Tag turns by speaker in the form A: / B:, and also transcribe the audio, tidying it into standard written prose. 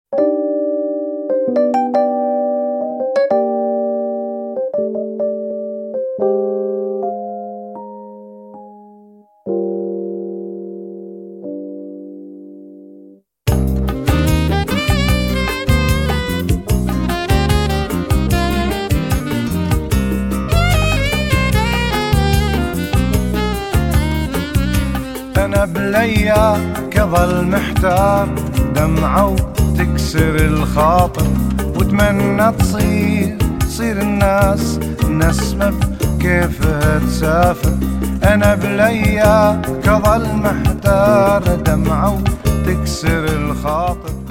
A: أنا بلياك أظل محتار، دمعة وتكسر الخاطر، واتمنى تصير الناس نسمة كيف تسافر. أنا بلياك أظل محتار، دمعة وتكسر الخاطر.